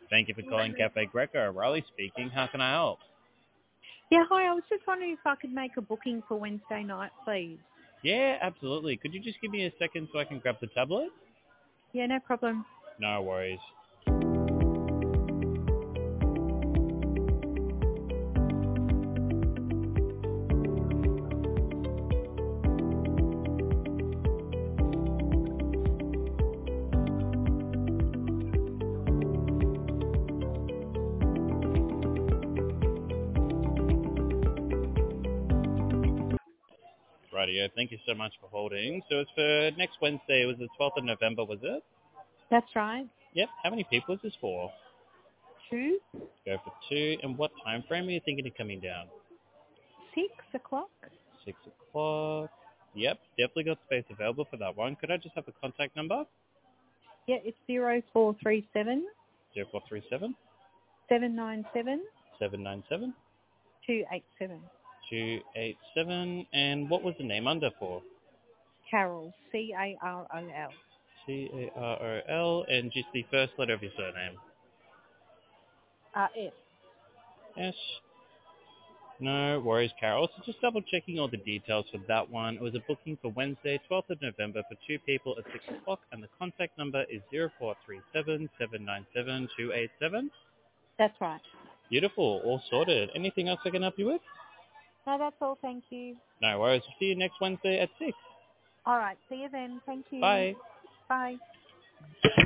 Thank you for calling Cafe Greco. Riley speaking. How can I help? Yeah, hi. I was just wondering if I could make a booking for Wednesday night, please. Yeah, absolutely. Could you just give me a second so I can grab the tablet? Yeah, no problem. No worries. Rightio. Thank you so much for holding. So it's for next Wednesday. It was the 12th of November, was it? That's right. Yep. How many people is this for? 2, Go for 2. And what time frame are you thinking of coming down? 6 o'clock. 6 o'clock. Yep. Definitely got space available for that one. Could I just have a contact number? Yeah, it's 0437 0437 797 797 287. 287. And what was the name under for? Carol, Carol. Carol. And just the first letter of your surname. F. Yes. No worries, Carol. So just double checking all the details for that one. It was a booking for Wednesday, 12th of November for 2 people at 6 o'clock, and the contact number is 0437 797 287. That's right. Beautiful. All sorted. Anything else I can help you with? No, that's all. Thank you. No worries. See you next Wednesday at 6. All right. See you then. Thank you. Bye. Bye.